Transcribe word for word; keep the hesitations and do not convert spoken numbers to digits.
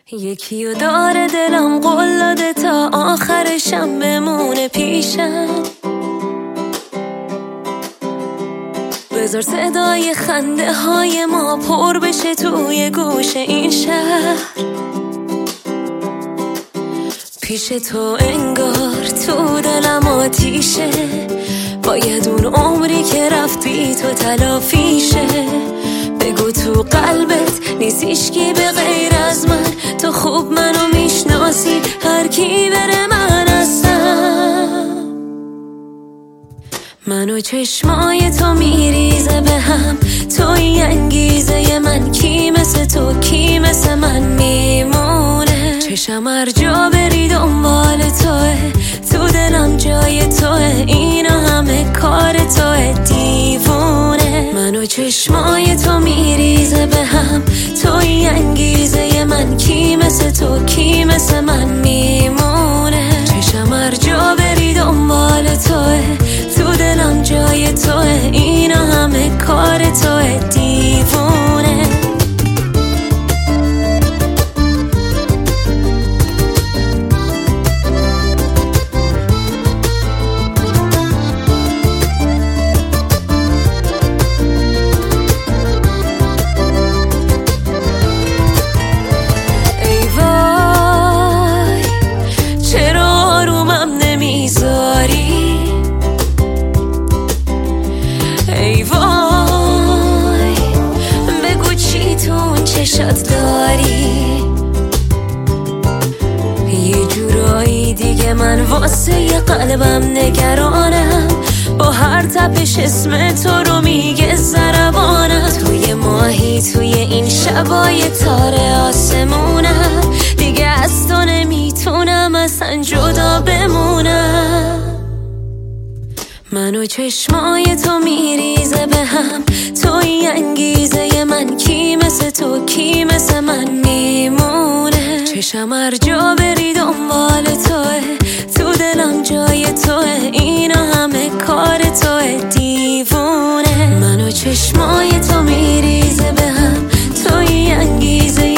یکی و داره دلم قول داده تا آخرشم بمونه پیشم. بذار صدای خنده های ما پر بشه توی گوش این شهر. پیش تو انگار تو دلم آتیشه، باید اون عمری که رفت بی تو تلافیشه. بگو تو قلبت نیست هیچکی به غیر از من، تو خوب منو میشناسی، هر کی بره من هستم. منو چشمای تو میریزه به هم، توی انگیزه من، کی مثل تو کی مثل من میمونه. چشم هر جا بری دنبال توه، تو دلم جای توه، اینا همه کار توه دیوونه. منو چشمای تو میریزه به هم، توی انگیزه من، کی مثل تو کی مثل من میمونه. چشم هر جا بری دنبال توه، تو دلم جای توه، اینا همه کار توه دیوونه. ای وای بگو چی تو اون چشات داری، یه جورایی دیگه من واسه یه قلبم نگرانم. با هر تپش اسم تو رو میگه ضربانم. توی ماهی توی این شبای تاره آسمونم، دیگه از تو نمیتونم اصلا جدا بمونم. منو چشمای تو میریزه به هم، توی انگیزه من، کی مثل تو کی مثل من میمونه. چشم هر جا بری دنبال توه، تو دلم جای توه، اینا همه کار توه دیوونه. منو چشمای تو میریزه به هم، توی انگیزه